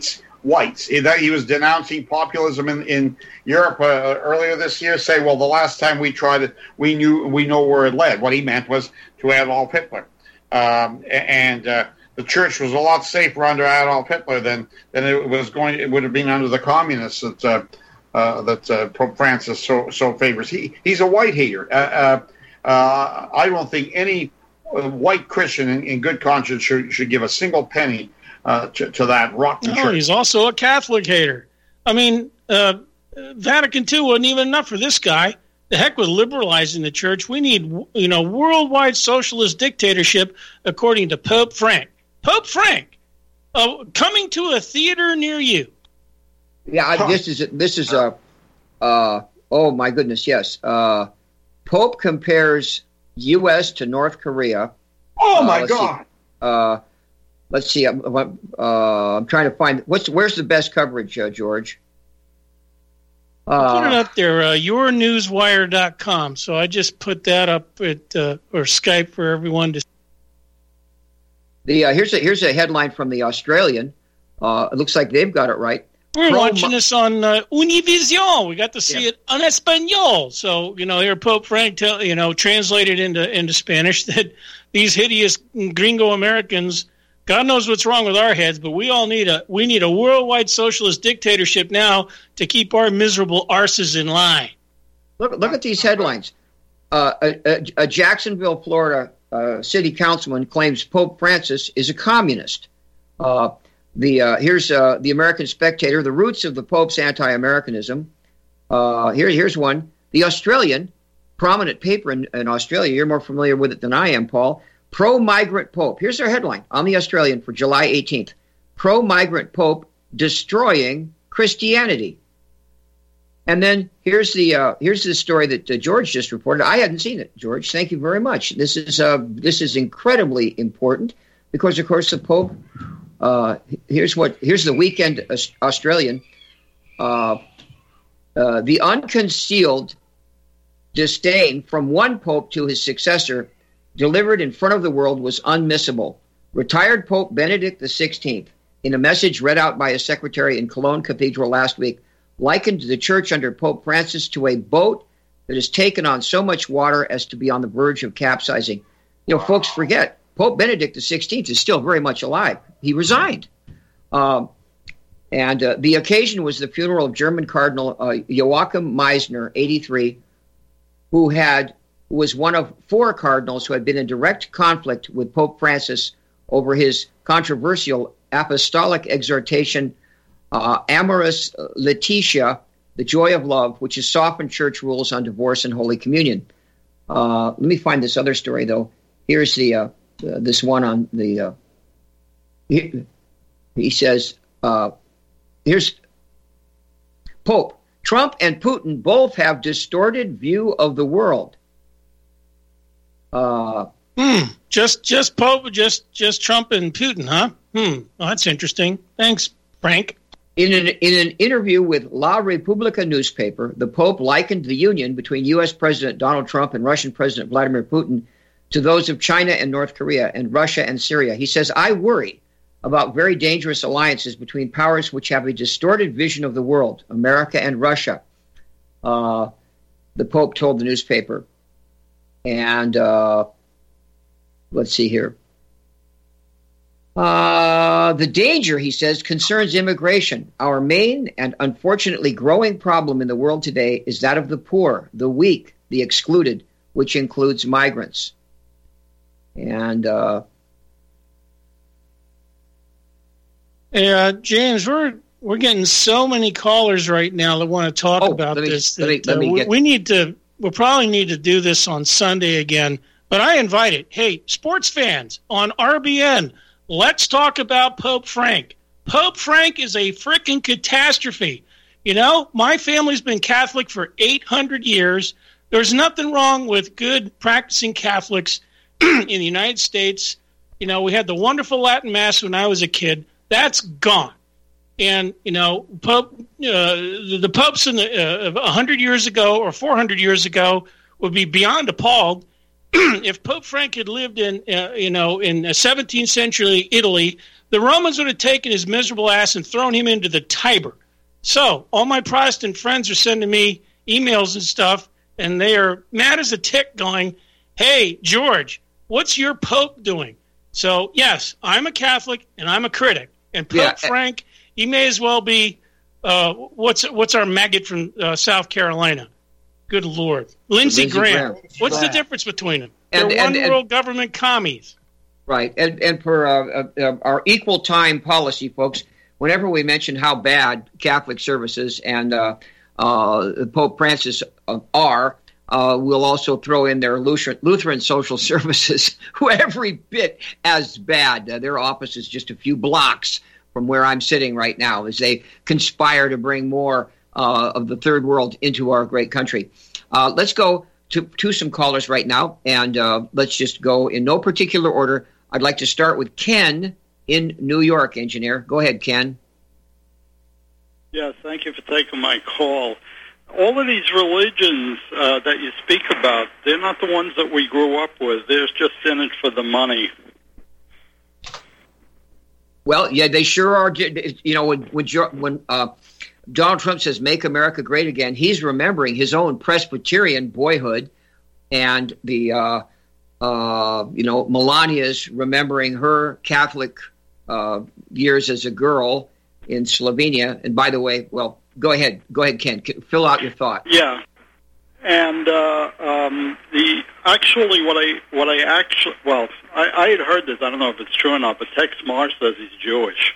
whites. He, that he was denouncing populism in, in Europe uh, earlier this year, say, well, the last time we tried it, we knew we know where it led. What he meant was to Adolf Hitler. Um, and uh, the church was a lot safer under Adolf Hitler than, than it was going. It would have been under the communists that uh, uh, that uh, Pope Francis so so favors. He he's a white hater. Uh, uh, uh, I don't think any white Christian in, in good conscience should should give a single penny uh, to, to that rotten no, church. He's also a Catholic hater. I mean, uh, Vatican Two wasn't even enough for this guy. The heck with liberalizing the church. We need, you know, worldwide socialist dictatorship, according to Pope Frank. Pope Frank, uh, coming to a theater near you. Yeah, I, this is this is a. Uh, oh my goodness, yes. Uh, Pope compares U S to North Korea. Oh my uh, let's God. See, uh, let's see. I'm, uh, I'm trying to find what's where's the best coverage, uh, George. Uh, put it up there, uh, your newswire dot com. So I just put that up at uh, or Skype for everyone to. The uh, here's a here's a headline from the Australian. Uh, it looks like they've got it right. We're Pro- watching this on uh, Univision. We got to see yeah. it on Espanol. So you know, here Pope Frank, tell, you know, translated into into Spanish that these hideous gringo Americans. God knows what's wrong with our heads, but we all need a we need a worldwide socialist dictatorship now to keep our miserable arses in line. Look, look at these headlines. Uh, a, a, a Jacksonville, Florida uh, city councilman claims Pope Francis is a communist. Uh, the uh, here's uh, the American Spectator: the roots of the Pope's anti-Americanism. Uh, here, here's one. The Australian, prominent paper in, in Australia. You're more familiar with it than I am, Paul. Pro-migrant Pope. Here's their headline on the Australian for July eighteenth. Pro-migrant Pope destroying Christianity. And then here's the uh, here's the story that uh, George just reported. I hadn't seen it, George. Thank you very much. This is uh, this is incredibly important because, of course, the Pope. Uh, here's what here's the Weekend Australian. Uh, uh, the unconcealed disdain from one Pope to his successor, delivered in front of the world, was unmissable. Retired Pope Benedict the sixteenth, in a message read out by his secretary in Cologne Cathedral last week, likened the church under Pope Francis to a boat that has taken on so much water as to be on the verge of capsizing. You know, folks forget, Pope Benedict the sixteenth is still very much alive. He resigned. Um, and uh, the occasion was the funeral of German Cardinal uh, Joachim Meisner, eighty-three, who had was one of four cardinals who had been in direct conflict with Pope Francis over his controversial apostolic exhortation, uh, Amoris Laetitia, the joy of love, which has softened church rules on divorce and Holy Communion. Uh, let me find this other story, though. Here's the uh, uh, this one on the. Uh, he, he says, uh, "Here's Pope Trump and Putin both have distorted view of the world." Uh, hmm. Just, just Pope, just, just Trump and Putin, huh? Hmm. Well, that's interesting. Thanks, Frank. In an in an interview with La Repubblica newspaper, the Pope likened the union between U S President Donald Trump and Russian President Vladimir Putin to those of China and North Korea and Russia and Syria. He says, "I worry about very dangerous alliances between powers which have a distorted vision of the world, America and Russia," uh, the Pope told the newspaper. And uh, let's see here. Uh, the danger, he says, concerns immigration. Our main and unfortunately growing problem in the world today is that of the poor, the weak, the excluded, which includes migrants. And uh, hey, uh, James, we're we're getting so many callers right now that want to talk oh, about let me, this. Let me, that, let me uh, get... we, we need to. We'll probably need to do this on Sunday again. But I invite it. Hey, sports fans on R B N, let's talk about Pope Frank. Pope Frank is a freaking catastrophe. You know, my family's been Catholic for eight hundred years. There's nothing wrong with good practicing Catholics in the United States. You know, we had the wonderful Latin Mass when I was a kid. That's gone. And, you know, Pope, uh, the, the popes in the, uh, one hundred years ago or four hundred years ago would be beyond appalled if Pope Frank had lived in, uh, you know, in seventeenth century Italy, the Romans would have taken his miserable ass and thrown him into the Tiber. So all my Protestant friends are sending me emails and stuff, and they are mad as a tick going, hey, George, what's your Pope doing? So, yes, I'm a Catholic, and I'm a critic. And Pope Yeah. Frank, he may as well be, uh, what's what's our maggot from uh, South Carolina? Good Lord. Lindsey, Lindsey Graham. Graham. What's Right. the difference between them? And- They're and- and- one-world government commies. Right, and and for uh, uh, our equal time policy, folks, whenever we mention how bad Catholic services and uh, uh, Pope Francis uh, are, uh, we'll also throw in their Lutheran, Lutheran social services, who are every bit as bad. Uh, their office is just a few blocks from where I'm sitting right now, as they conspire to bring more uh, of the third world into our great country. Uh, let's go to, to some callers right now, and uh, let's just go in no particular order. I'd like to start with Ken in New York, engineer. Go ahead, Ken. Yes, thank you for taking my call. All of these religions uh, that you speak about, they're not the ones that we grew up with. They're just in it for the money. Well, yeah, they sure are. You know, when when, when uh, Donald Trump says "Make America Great Again," he's remembering his own Presbyterian boyhood, and the uh, uh, you know Melania's remembering her Catholic uh, years as a girl in Slovenia. And by the way, well, go ahead, go ahead, Ken, fill out your thought. Yeah, and uh, um, the actually what I what I actually well I, I had heard this. I don't know if it's true or not, but Tex Marsh says he's Jewish.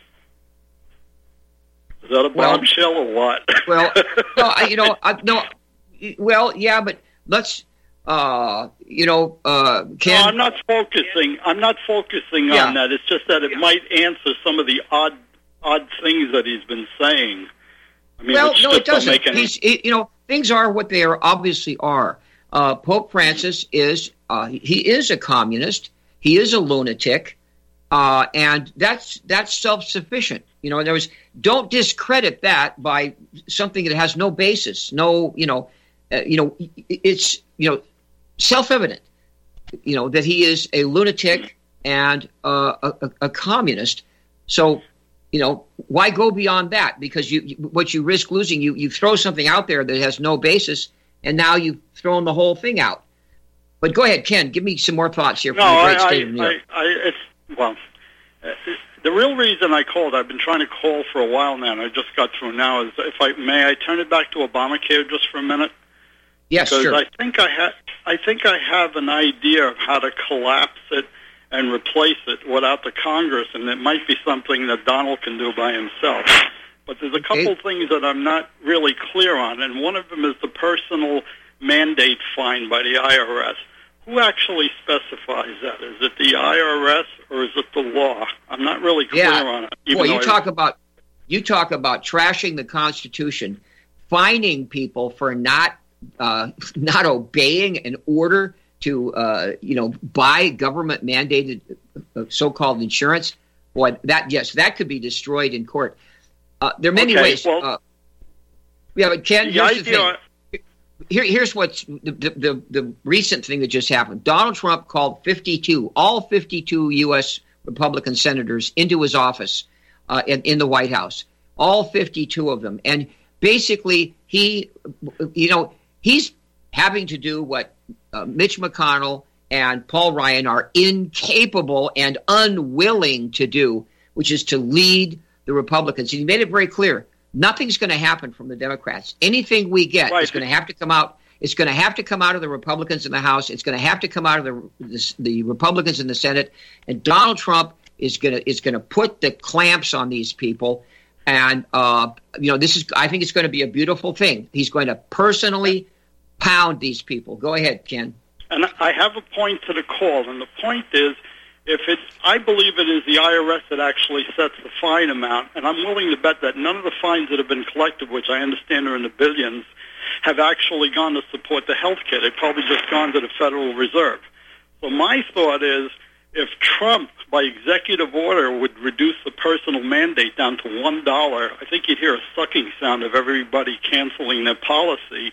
Is that a Well- bombshell or what? Well, no, I, you know, I, no, well, yeah, but let's, uh, you know, uh, Ken. No, I'm not focusing. I'm not focusing Yeah. on that. It's just that it might answer some of the odd, odd things that he's been saying. I mean, well, which no, just it don't doesn't. make any- He's, he, you know, things are what they are obviously are. Uh, Pope Francis is uh, he is a communist. He is a lunatic, uh, and that's that's self-sufficient. You know, in other words, don't discredit that by something that has no basis. No, you know, uh, you know, it's you know, self-evident. You know that he is a lunatic and uh, a, a communist. So, you know, why go beyond that? Because you, you what you risk losing, you you throw something out there that has no basis, and now you've thrown the whole thing out. But go ahead, Ken. Give me some more thoughts here from No, the great I, state of New I, York. I, I, it's well. uh, The real reason I called, I've been trying to call for a while now, and I just got through now. Is if I may, I turn it back to Obamacare just for a minute. Yes, because sure. I think I have. I think I have an idea of how to collapse it and replace it without the Congress, and it might be something that Donald can do by himself. But there's a couple Okay. things that I'm not really clear on, and one of them is the personal mandate fine by the I R S. Who actually specifies that? Is it the I R S or is it the law? I'm not really clear Yeah. on it. even Boy, you though I- talk about you talk about trashing the Constitution, fining people for not uh, not obeying an order to uh, you know buy government mandated uh, so-called insurance. Boy, that yes, that could be destroyed in court. Uh, there are many Okay, ways. well- uh, yeah, but Ken, The here's the idea- thing. Here, here's what's the, the, the, the recent thing that just happened. Donald Trump called fifty-two, all fifty-two U S Republican senators into his office uh, in, in the White House, all fifty-two of them. And basically, he, you know, he's having to do what uh, Mitch McConnell and Paul Ryan are incapable and unwilling to do, which is to lead the Republicans. And he made it very clear. Nothing's going to happen from the Democrats. Anything we get Right. is going to have to come out. It's going to have to come out of the Republicans in the House. It's going to have to come out of the the, the Republicans in the Senate. And Donald Trump is going to is going to put the clamps on these people. And uh, you know, this is. I think it's going to be a beautiful thing. He's going to personally pound these people. Go ahead, Ken. And I have a point to the call, and the point is, if it's, I believe it is the I R S that actually sets the fine amount, and I'm willing to bet that none of the fines that have been collected, which I understand are in the billions, have actually gone to support the health care. They've probably just gone to the Federal Reserve. So my thought is, if Trump, by executive order, would reduce the personal mandate down to one dollar, I think you'd hear a sucking sound of everybody canceling their policy.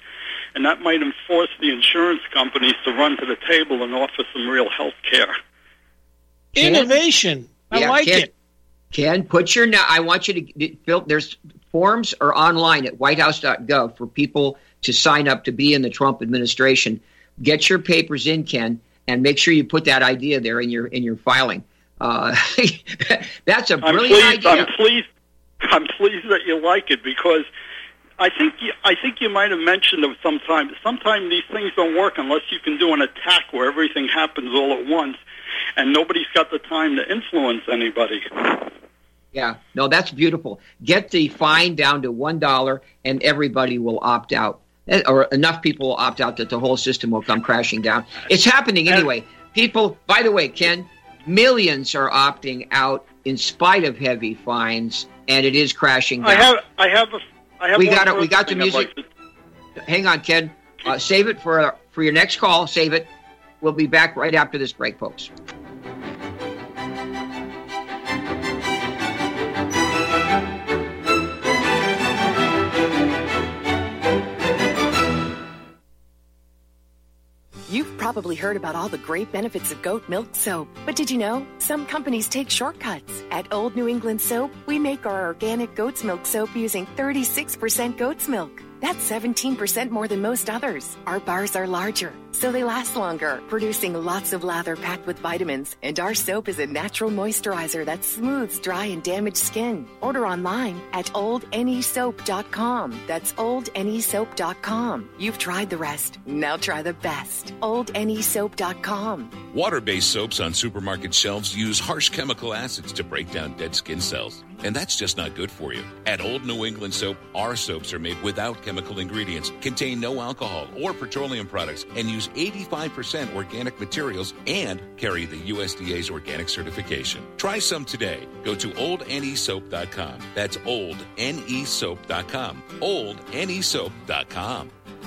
and that might enforce the insurance companies to run to the table and offer some real health care. Innovation. I yeah, like Ken, it. Ken, put your. I want you to fill. There's forms are online at white house dot gov for people to sign up to be in the Trump administration. Get your papers in, Ken, and make sure you put that idea there in your in your filing. Uh, that's a brilliant I'm pleased, idea. I'm pleased. I'm pleased that you like it because I think you, I think you might have mentioned it sometime. Sometimes these things don't work unless you can do an attack where everything happens all at once, and nobody's got the time to influence anybody. Yeah, no, that's beautiful. Get the fine down to one dollar, and everybody will opt out, or enough people will opt out that the whole system will come crashing down. It's happening anyway. People, by the way, Ken, millions are opting out in spite of heavy fines, and it is crashing down. I have, I have, a, I have. We one got it. We got the thing I'd music. like to- Hang on, Ken. Uh, save it for for your next call. Save it. We'll be back right after this break, folks. You've probably heard about all the great benefits of goat milk soap. But did you know? Some companies take shortcuts. At Old New England Soap, we make our organic goat's milk soap using thirty-six percent goat's milk. That's seventeen percent more than most others. Our bars are larger, so they last longer, producing lots of lather packed with vitamins. And our soap is a natural moisturizer that smooths dry and damaged skin. Order online at old n e soap dot com. That's old n e soap dot com. You've tried the rest. Now try the best. old n e soap dot com. Water-based soaps on supermarket shelves use harsh chemical acids to break down dead skin cells. And that's just not good for you. At Old New England Soap, our soaps are made without chemical ingredients, contain no alcohol or petroleum products, and use eighty-five percent organic materials and carry the U S D A's organic certification. Try some today. Go to old n e soap dot com. That's old n e soap dot com. old n e soap dot com.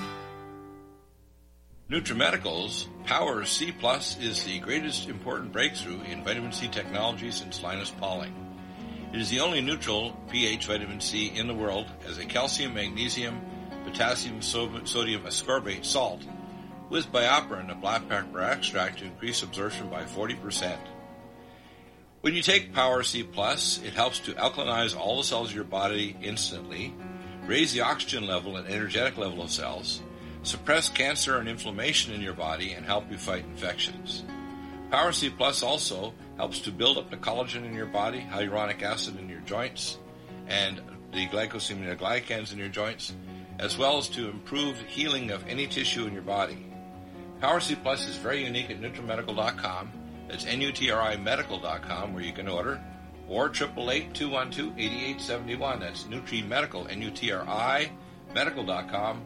NutriMedical's Power C Plus is the greatest important breakthrough in vitamin C technology since Linus Pauling. It is the only neutral pH vitamin C in the world as a calcium, magnesium, potassium, sodium ascorbate salt with BioPerine, a black pepper extract to increase absorption by forty percent. When you take Power C Plus, it helps to alkalinize all the cells of your body instantly, raise the oxygen level and energetic level of cells, suppress cancer and inflammation in your body, and help you fight infections. Power C Plus also helps to build up the collagen in your body, hyaluronic acid in your joints, and the glycosaminoglycans in your joints, as well as to improve healing of any tissue in your body. Power C Plus is very unique at NutriMedical dot com. That's N U T R I medical dot com where you can order, or eight eight eight, two one two, eight eight seven one. That's NutriMedical, N U T R I medical dot com.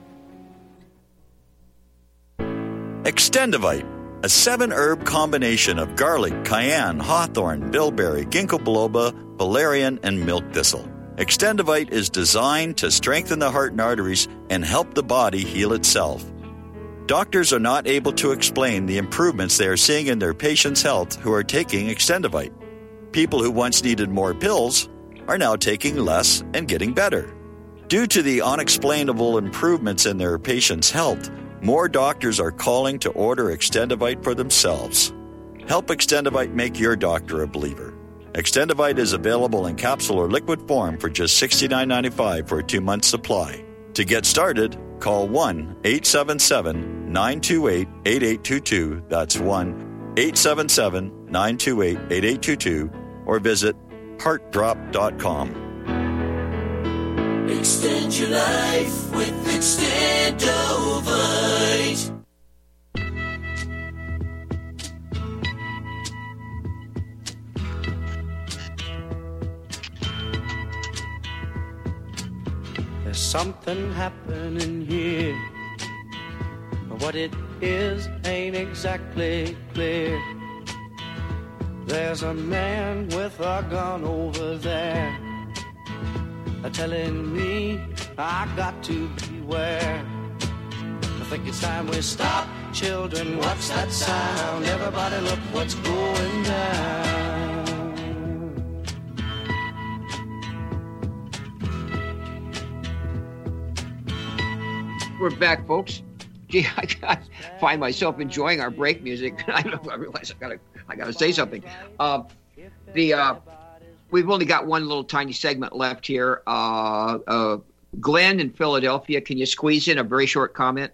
Extendivite, a seven-herb combination of garlic, cayenne, hawthorn, bilberry, ginkgo biloba, valerian, and milk thistle. Extendivite is designed to strengthen the heart and arteries and help the body heal itself. Doctors are not able to explain the improvements they are seeing in their patients' health who are taking Extendivite. People who once needed more pills are now taking less and getting better. Due to the unexplainable improvements in their patients' health, more doctors are calling to order Extendivite for themselves. Help Extendivite make your doctor a believer. Extendivite is available in capsule or liquid form for just sixty-nine ninety-five for a two-month supply. To get started, call one eight seven seven, nine two eight, eight eight two two. That's one eight seven seven, nine two eight, eight eight two two, or visit heart drop dot com. Extend your life with Extendovite. There's something happening here, but what it is ain't exactly clear. There's a man with a gun over there, telling me I got to beware. I think it's time we stop, children. What's that sound? Everybody, look what's going down. We're back, folks. gee, I, I find myself enjoying our break music. I, I realize I gotta, I gotta say something. Uh, the uh, we've only got one little tiny segment left here. Uh, uh, Glenn in Philadelphia, can you squeeze in a very short comment?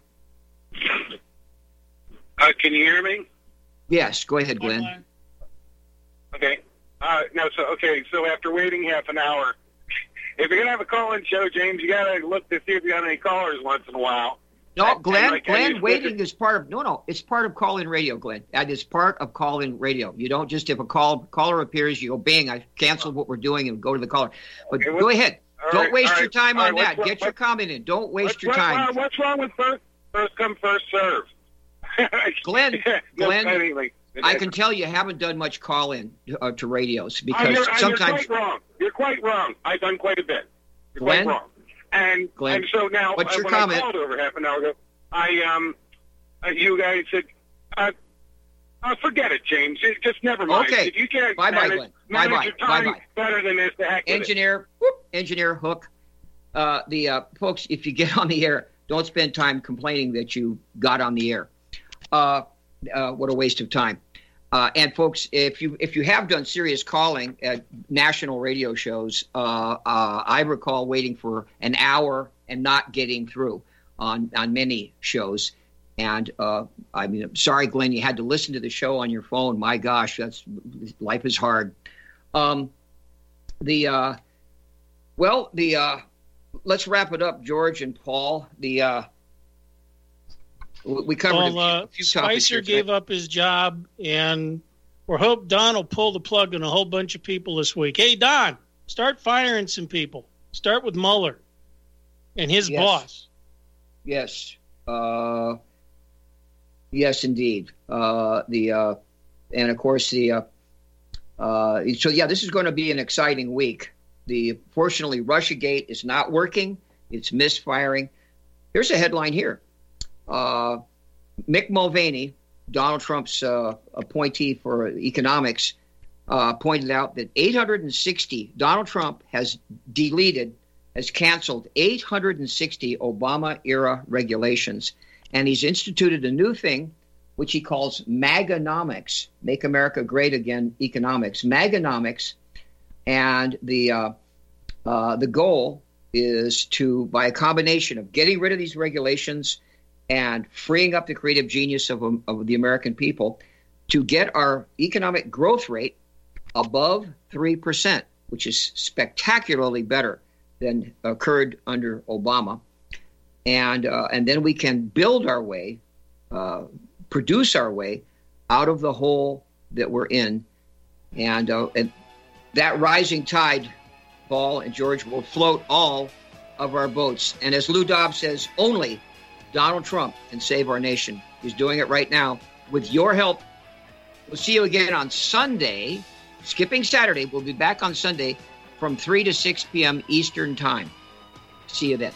Uh, can you hear me? Yes, go ahead, Glenn. Okay. Uh, no, so okay. So after waiting half an hour, if you're gonna have a call-in show, James, you gotta look to see if you got any callers once in a while. No, And, Glenn. like, Glenn, and waiting is part of no, no. It's part of call-in radio, Glenn. That is part of call-in radio. You don't just if a call caller appears, you go, bing, I canceled what we're doing and go to the caller. But Okay, go what- ahead. all Don't right, waste all your right, time all on right, that. what's- Get your what- comment in. Don't waste what's, your what- time. uh, what's wrong with first first come first serve? Glenn, No, Glenn, anyway. I can tell you haven't done much call-in uh, to radios Oh, because you're, uh, sometimes. you're quite wrong. You're quite wrong. I've done quite a bit. You're Glenn? quite wrong. And Glenn, and so now, what's uh, your when comment? I called over half an hour ago, I um, uh, you guys said, uh, uh, forget it, James. It, just never mind. Okay. If you can't Bye-bye, manage, Glenn. manage Bye-bye. your time Bye-bye. better than this, the heck with it. Engineer, whoop, engineer hook. Uh, the uh, folks, if you get on the air, don't spend time complaining that you got on the air. Uh, uh, what a waste of time. Uh, and folks, if you if you have done serious calling at national radio shows, uh, uh, I recall waiting for an hour and not getting through on on many shows. And uh, I mean, I'm sorry, Glenn, you had to listen to the show on your phone. My gosh, that's life is hard. Um, the uh, well, the uh, let's wrap it up, George and Paul. The uh, we covered well, a few, uh, a few topics Spicer here gave tonight. up his job, and we hope Don will pull the plug on a whole bunch of people this week. Hey, Don, start firing some people. Start with Mueller and his Yes. boss. Yes. Uh, yes, indeed. Uh, the uh, and of course the uh, uh, so yeah, this is going to be an exciting week. The fortunately, Russiagate is not working; it's misfiring. Here's a headline here: uh, Mick Mulvaney, Donald Trump's uh, appointee for economics, uh, pointed out that eight hundred sixty Donald Trump has deleted. has canceled eight hundred sixty Obama-era regulations, and he's instituted a new thing, which he calls MAGAnomics, Make America Great Again economics, MAGAnomics, and the uh, uh, the goal is to, by a combination of getting rid of these regulations and freeing up the creative genius of, um, of the American people, to get our economic growth rate above three percent, which is spectacularly better than occurred under Obama. And uh, and then we can build our way, uh, produce our way out of the hole that we're in. And, uh, and that rising tide, Paul and George, will float all of our boats. And as Lou Dobbs says, only Donald Trump can save our nation. He's doing it right now. With your help, we'll see you again on Sunday, skipping Saturday. We'll be back on Sunday from three to six p.m. Eastern Time. See you then.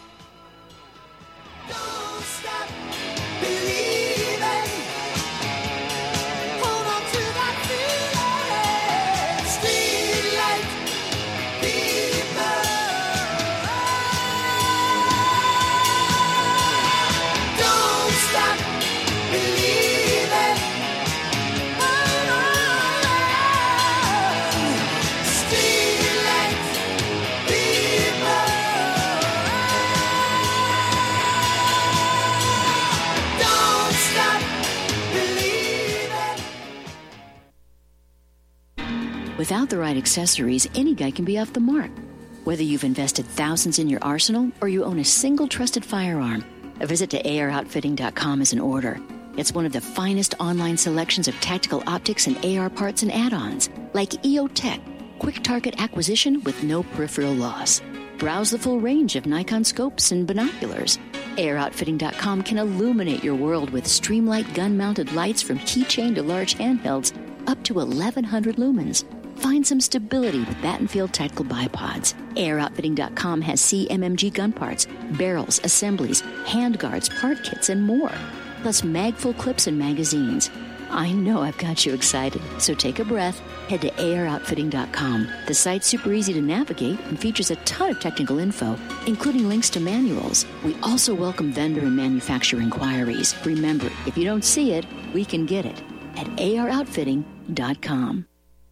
Without the right accessories, any guy can be off the mark. Whether you've invested thousands in your arsenal or you own a single trusted firearm, a visit to A R outfitting dot com is in order. It's one of the finest online selections of tactical optics and A R parts and add-ons, like E O Tech, quick target acquisition with no peripheral loss. Browse the full range of Nikon scopes and binoculars. A R outfitting dot com can illuminate your world with Streamlight gun-mounted lights from keychain to large handhelds up to eleven hundred lumens. Find some stability with Battenfield Tactical Bipods. A R outfitting dot com has C M M G gun parts, barrels, assemblies, handguards, part kits, and more. Plus mag-full clips and magazines. I know I've got you excited, so take a breath. Head to A R outfitting dot com. The site's super easy to navigate and features a ton of technical info, including links to manuals. We also welcome vendor and manufacturer inquiries. Remember, if you don't see it, we can get it at A R outfitting dot com.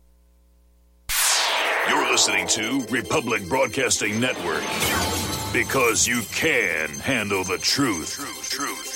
You're listening to Republic Broadcasting Network, because you can handle the truth. Truth, truth.